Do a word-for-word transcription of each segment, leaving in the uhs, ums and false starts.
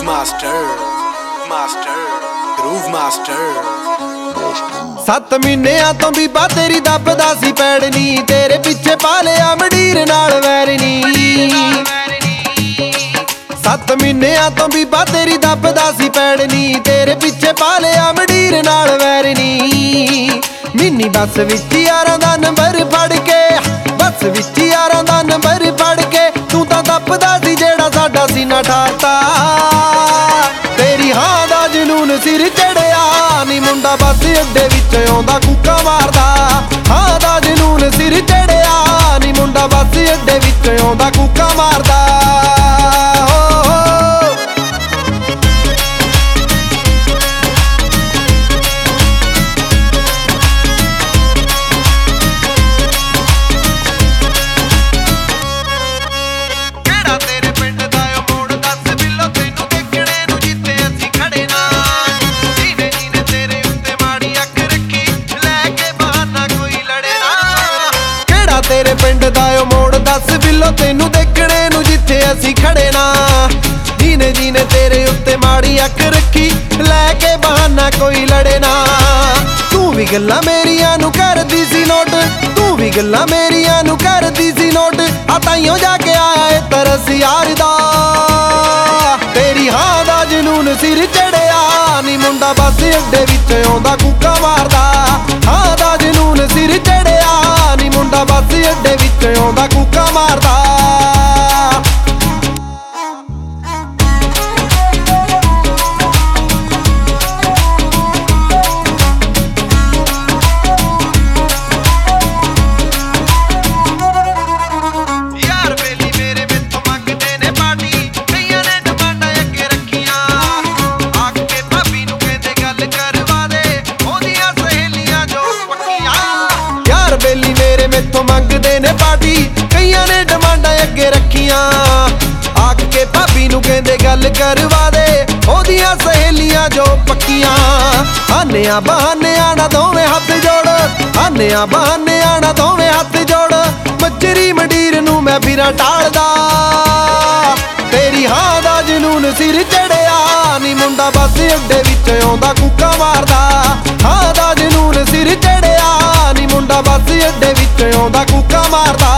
master master groove master सत्त महीनिਆਂ ਤੋਂ ਬੀਬਾ ਤੇਰੀ ਦੱਬਦਾ ਸੀ ਪੈੜਨੀ ਤੇਰੇ ਪਿੱਛੇ ਪਾ ਲਿਆ ਮੰਡੀਰ ਨਾਲ ਵੈਰਨੀ ਸੱਤ ਮਹੀਨਿਆਂ ਤੋਂ ਬੀਬਾ ਤੇਰੀ ਦੱਬਦਾ ਸੀ ਪੈੜਨੀ ਤੇਰੇ ਪਿੱਛੇ ਪਾ ਲਿਆ ਮੰਡੀਰ ਨਾਲ ਵੈਰਨੀ ਮਿੰਨੀ ਬੱਸ ਵਿੱਚ ਯਾਰਾਂ ਦਾ ਨੰਬਰ ਫੜ ਕੇ ਬੱਸ ਵਿੱਚ ਯਾਰਾਂ ਦਾ ਨੰਬਰ ਫੜ ਕੇ ਤੂੰ ਤਾਂ ਦੱਬਦਾ ਸੀ ਜਿਹੜਾ ਸਾਡਾ ਸੀਨਾ ਠਾਤਾ ਤੇਰੀ ਹਾਂ ਦਾ ਜਨੂਨ ਸਿਰ ਚੜਿਆ ਨੀ ਮੁੰਡਾ ਬੱਸ ਅੱਡੇ ਵਿੱਚ ਆਉਂਦਾ ਕੂਕਾ ਮਾਰਦਾ ਹਾਂ ਦਾ ਜਨੂਨ ਸਿਰ ਚੜਿਆ ਨੀ ਮੁੰਡਾ ਬੱਸ ਅੱਡੇ ਵਿੱਚ ਆਉਂਦਾ ਕੂਕਾ ਮਾਰਦਾ ਤੇਰੇ ਪਿੰਡ ਦਾ ਓ ਮੋੜ ਦੱਸ ਬਿੱਲੋ ਤੈਨੂੰ ਦੇਖਣੇ ਨੂੰ ਜਿੱਥੇ ਅਸੀਂ ਖੜੇ ਨਾ ਜੀਨੇ ਜੀਨੇ ਤੇਰੇ ਉੱਤੇ ਮਾੜੀ ਅੱਖ ਰੱਖੀ ਲੈ ਕੇ ਬਹਾਨਾ ਕੋਈ ਲੜੇ ਨਾ ਤੂੰ ਵੀ ਗੱਲਾਂ ਮੇਰੀਆਂ ਨੂੰ ਕਰਦੀ ਸੀ ਨੋਟ ਤੂੰ ਵੀ ਗੱਲਾਂ ਮੇਰੀਆਂ ਨੂੰ ਕਰਦੀ ਸੀ ਨੋਟ ਆ ਤਾਈਓ ਜਾ ਕੇ ਆਇਆ ਏ ਤਰਸ ਯਾਰ ਦਾ ਤੇਰੀ ਹਾਂ ਦਾ ਜਨੂਨ ਸਿਰ ਚੜਿਆ ਨੀ ਮੁੰਡਾ ਬੱਸ ਅੱਡੇ ਵਿੱਚ ਆਉਂਦਾ ਕੂਕਾ ਮਾਰਦਾ ਹਾਂ ਦਾ ਜਨੂਨ ਸਿਰ ਚੜਿਆ ਨੀ ਮੁੰਡਾ ਬੱਸ ਅੱਡੇ ਵਿੱਚ ਆਉਂਦਾ ਕੂਕਾ ਮਾਰਦਾ ਬੇਲੀ ਮੇਰੇ ਮੈਥੋਂ ਮੰਗਦੇ ਨੇ ਪਾਰਟੀ ਕਈਆਂ ਨੇ ਡਿਮਾਂਡਾਂ ਅੱਗੇ ਰੱਖੀਆਂ ਆਖ ਕੇ ਭਾਬੀ ਨੂੰ ਕਹਿੰਦੇ ਗੱਲ ਕਰਵਾ ਦੇ ਉਹਦੀਆਂ ਸਹੇਲੀਆਂ ਜੋ ਪੱਕੀਆਂ ਆਨਿਆਂ ਬਹਾਨਿਆਂ ਨਾਲ ਦੋਵੇਂ ਹੱਥ ਜੋੜ ਆਨਿਆਂ ਬਹਾਨਿਆਂ ਨਾਲ ਦੋਵੇਂ ਹੱਥ ਜੋੜ ਮੱਛਰੀ ਮੰਡੀਰ ਨੂੰ ਮੈਂ ਫਿਰਾਂ ਟਾਲਦਾ ਤੇਰੀ ਹਾਂ ਦਾ ਜਨੂਨ ਸਿਰ ਚੜਿਆ ਨੀ ਮੁੰਡਾ ਬੱਸ ਅੱਡੇ ਵਿੱਚ ਆਉਂਦਾ ਕੂਕਾ ਮਾਰਦਾ ਹਾਂ ਦਾ ਜਨੂਨ ਸਿਰ ਚੜਿਆ ਨੀ ਮੁੰਡਾ ਬੱਸ ਅੱਡੇ ਵਿੱਚ ਆਉਂਦਾ ਕੂਕਾ ਮਾਰਦਾ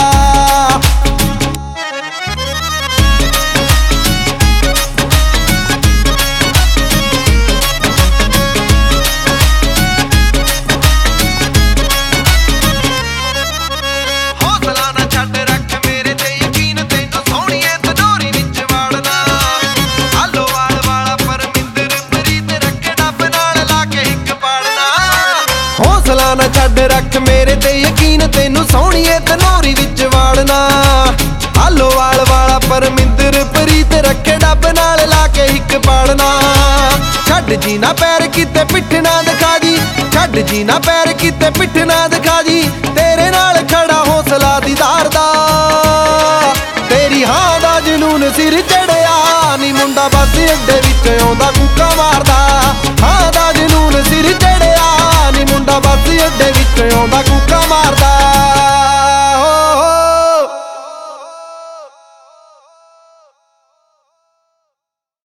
ਹੌਸਲਾ ਨਾ ਛੱਡ ਰੱਖ ਮੇਰੇ ਤੇ ਯਕੀਨ ਤੈਨੂੰ ਸੋਹਣੀਏ ਤਨੋਰੀ ਵਿੱਚ ਵਾੜਨਾ ਆਲੋਵਾਲ ਵਾਲਾ ਪਰਮਿੰਦਰ ਪ੍ਰੀਤ ਰੱਖੇ ਡੱਬ ਨਾਲ ਲਾ ਕੇ ਇੱਕ ਪਾੜਨਾ ਛੱਡ ਜੀ ਨਾ ਪੈਰ ਕਿਤੇ ਪਿੱਠ ਨਾ ਦਿਖਾ ਜੀ ਛੱਡ ਜੀ ਨਾ ਪੈਰ ਕਿਤੇ ਪਿੱਠ ਨਾ ਦਿਖਾ ਜੀ ਤੇਰੇ ਨਾਲ ਖੜਾ ਹੌਸਲਾ ਦੀਦਾਰ ਦਾ ਤੇਰੀ ਹਾਂ ਦਾ ਜਨੂਨ ਸਿਰ ਚੜ